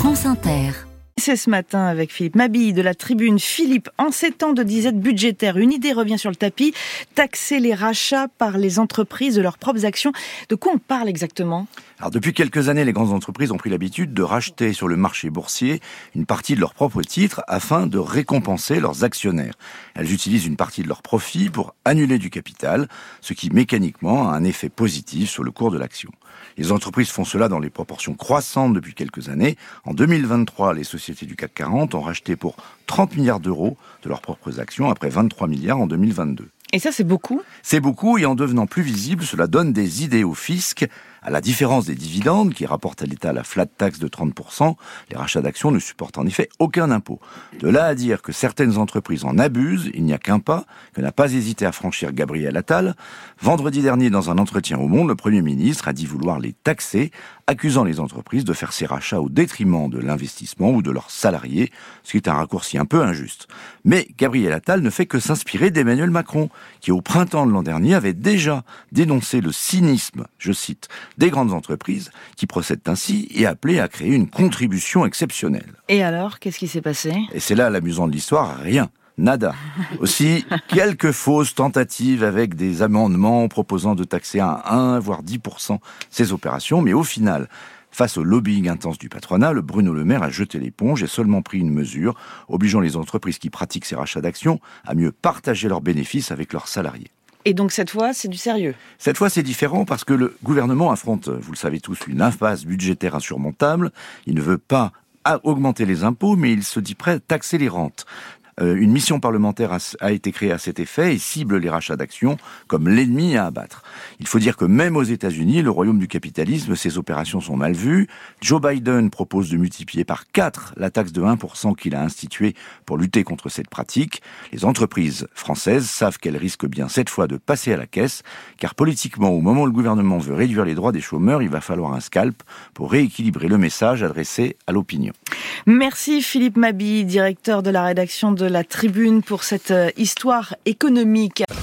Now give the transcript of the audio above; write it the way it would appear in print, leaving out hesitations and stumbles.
France Inter. C'est ce matin avec Philippe Mabille de la Tribune. Philippe, en ces temps de disette budgétaire, une idée revient sur le tapis, taxer les rachats par les entreprises de leurs propres actions. De quoi on parle exactement ? Alors depuis quelques années, les grandes entreprises ont pris l'habitude de racheter sur le marché boursier une partie de leurs propres titres afin de récompenser leurs actionnaires. Elles utilisent une partie de leurs profits pour annuler du capital, ce qui mécaniquement a un effet positif sur le cours de l'action. Les entreprises font cela dans les proportions croissantes depuis quelques années. En 2023, les sociétés du CAC 40 ont racheté pour 30 milliards d'euros de leurs propres actions après 23 milliards en 2022. Et ça, c'est beaucoup ? C'est beaucoup, et en devenant plus visible, cela donne des idées au fisc. À la différence des dividendes, qui rapportent à l'État la flat tax de 30%, les rachats d'actions ne supportent en effet aucun impôt. De là à dire que certaines entreprises en abusent, il n'y a qu'un pas, que n'a pas hésité à franchir Gabriel Attal. Vendredi dernier, dans un entretien au Monde, le Premier ministre a dit vouloir les taxer, accusant les entreprises de faire ces rachats au détriment de l'investissement ou de leurs salariés, ce qui est un raccourci un peu injuste. Mais Gabriel Attal ne fait que s'inspirer d'Emmanuel Macron, qui au printemps de l'an dernier avait déjà dénoncé le cynisme, je cite, des grandes entreprises qui procèdent ainsi et appelé à créer une contribution exceptionnelle. Et alors, qu'est-ce qui s'est passé ? Et c'est là l'amusant de l'histoire, rien. Nada. Aussi, quelques fausses tentatives avec des amendements proposant de taxer à 1 voire 10% ces opérations, mais au final, face au lobbying intense du patronat, le Bruno Le Maire a jeté l'éponge et seulement pris une mesure obligeant les entreprises qui pratiquent ces rachats d'actions à mieux partager leurs bénéfices avec leurs salariés. Et donc cette fois, c'est du sérieux ? Cette fois, c'est différent parce que le gouvernement affronte, vous le savez tous, une impasse budgétaire insurmontable. Il ne veut pas augmenter les impôts, mais il se dit prêt à taxer les rentes. Une mission parlementaire a été créée à cet effet et cible les rachats d'actions comme l'ennemi à abattre. Il faut dire que même aux États-Unis, le royaume du capitalisme, ces opérations sont mal vues. Joe Biden propose de multiplier par 4 la taxe de 1% qu'il a instituée pour lutter contre cette pratique. Les entreprises françaises savent qu'elles risquent bien cette fois de passer à la caisse, car politiquement, au moment où le gouvernement veut réduire les droits des chômeurs, il va falloir un scalp pour rééquilibrer le message adressé à l'opinion. Merci Philippe Mabille, directeur de la rédaction de la Tribune, pour cette histoire économique.